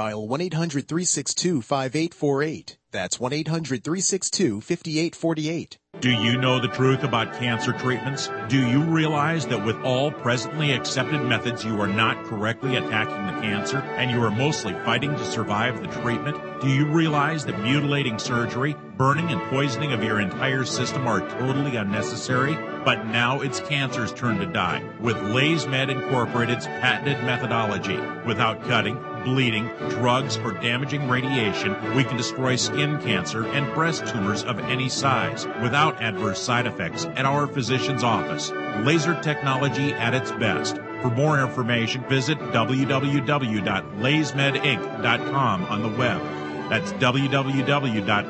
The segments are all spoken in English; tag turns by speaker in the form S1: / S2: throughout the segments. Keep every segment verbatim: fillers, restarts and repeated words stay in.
S1: dial one eight hundred three six two five eight four eight. That's one eight hundred three six two five eight four eight.
S2: Do you know the truth about cancer treatments? Do you realize that with all presently accepted methods, you are not correctly attacking the cancer, and you are mostly fighting to survive the treatment? Do you realize that mutilating surgery, burning and poisoning of your entire system are totally unnecessary? But now it's cancer's turn to die with LaysMed Incorporated's patented methodology. Without cutting, bleeding, drugs, or damaging radiation, we can destroy skin cancer and breast tumors of any size without adverse side effects at our physician's office. Laser technology at its best. For more information, visit w w w dot lays med inc dot com on the web. That's w w w dot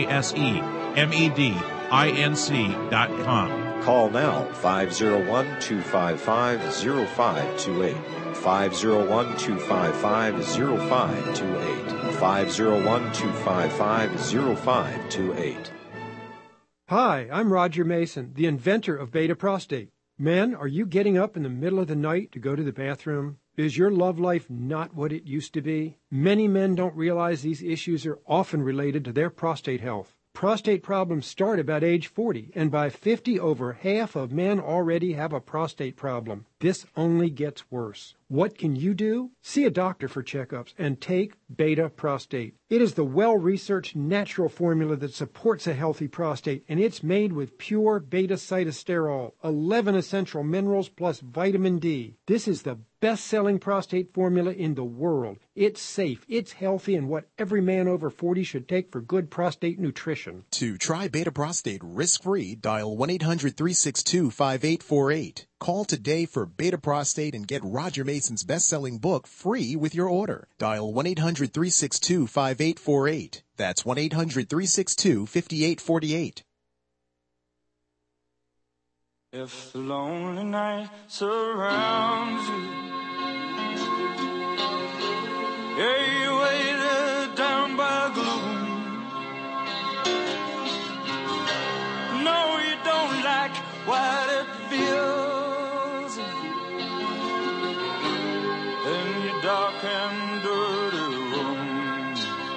S2: laysmed inc dot com.
S3: Call now, five oh one, two five five, oh five two eight. five oh one, two five five, oh five two eight. five oh one, two five five, oh five two eight.
S4: Hi, I'm Roger Mason, the inventor of Beta Prostate. Men, are you getting up in the middle of the night to go to the bathroom? Is your love life not what it used to be? Many men don't realize these issues are often related to their prostate health. Prostate problems start about age forty, and by fifty, over half of men already have a prostate problem. This only gets worse. What can you do? See a doctor for checkups and take Beta Prostate. It is the well-researched natural formula that supports a healthy prostate, and it's made with pure beta-cytosterol, eleven essential minerals plus vitamin D. This is the best-selling prostate formula in the world. It's safe, it's healthy, and what every man over forty should take for good prostate nutrition.
S1: To try Beta Prostate risk-free, dial one eight hundred three six two five eight four eight. Call today for Beta Prostate and get Roger Mason's best-selling book free with your order. Dial one eight hundred three six two five eight four eight. That's one eight hundred three six two five eight four eight.
S5: If the lonely night surrounds you, yeah, you're weighted down by gloom. No, you don't like what it feels in your dark and dirty room.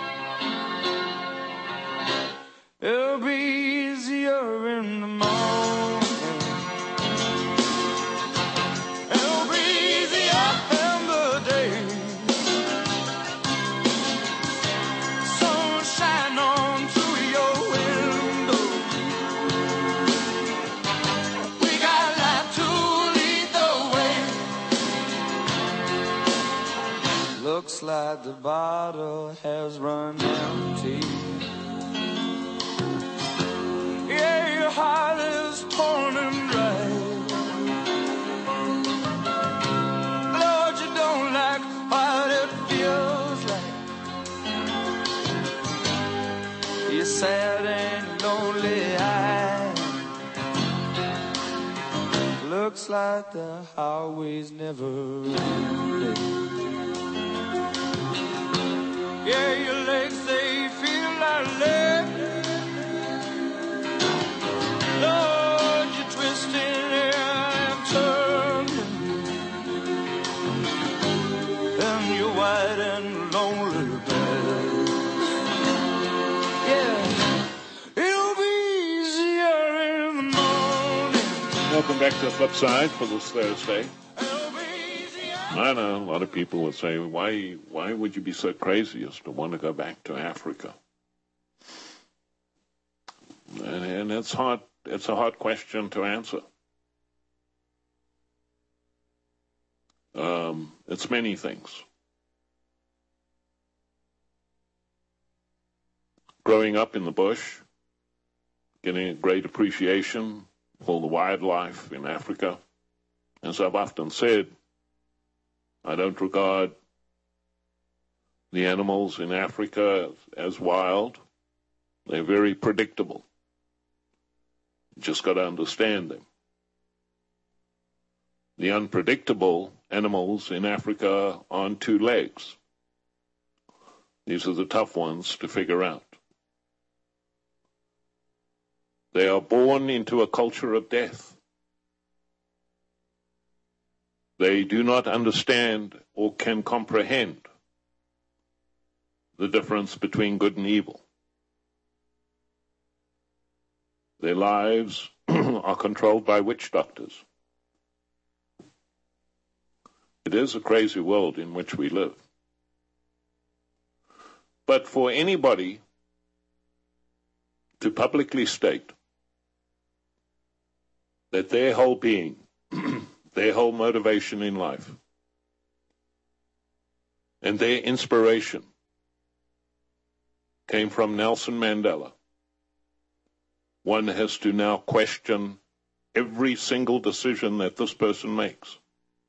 S5: It'll be easier in the morning. It'll be easier in the day. Sunshine on through your window. We got life to lead the way. Looks like the bottle has run empty. Yeah, your heart is torn and dry. Lord, you don't like what it feels like. You're sad and lonely eyed. Looks like the highway's never ending. Yeah, your legs, they feel like lead. Lord, you're twisting and turning, and you're white and lonely bed. Yeah, it'll be easier in the morning.
S6: Welcome back to the flip side for this Thursday. I know a lot of people would say, why, why would you be so crazy as to want to go back to Africa? And, and it's hard. It's a hard question to answer. Um, it's many things. Growing up in the bush, getting a great appreciation for the wildlife in Africa. As I've often said, I don't regard the animals in Africa as wild. They're very predictable. You just got to understand them. The unpredictable animals in Africa are on two legs. These are the tough ones to figure out. They are born into a culture of death. They do not understand or can comprehend the difference between good and evil. Their lives are controlled by witch doctors. It is a crazy world in which we live. But for anybody to publicly state that their whole being, their whole motivation in life, and their inspiration came from Nelson Mandela, one has to now question every single decision that this person makes.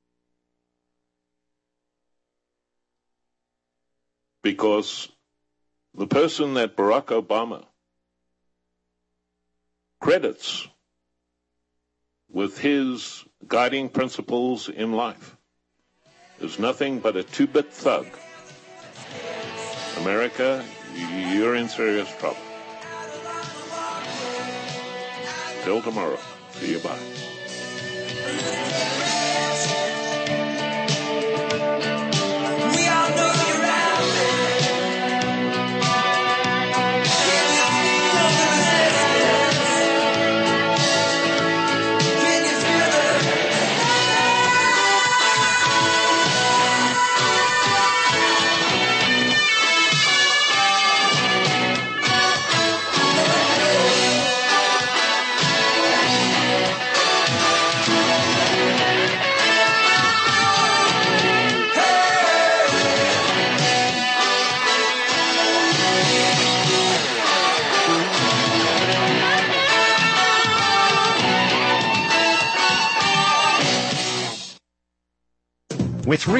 S6: Because the person that Barack Obama credits with his guiding principles in life is nothing but a two-bit thug. America, you're in serious trouble. Till tomorrow. See you. Bye.
S7: With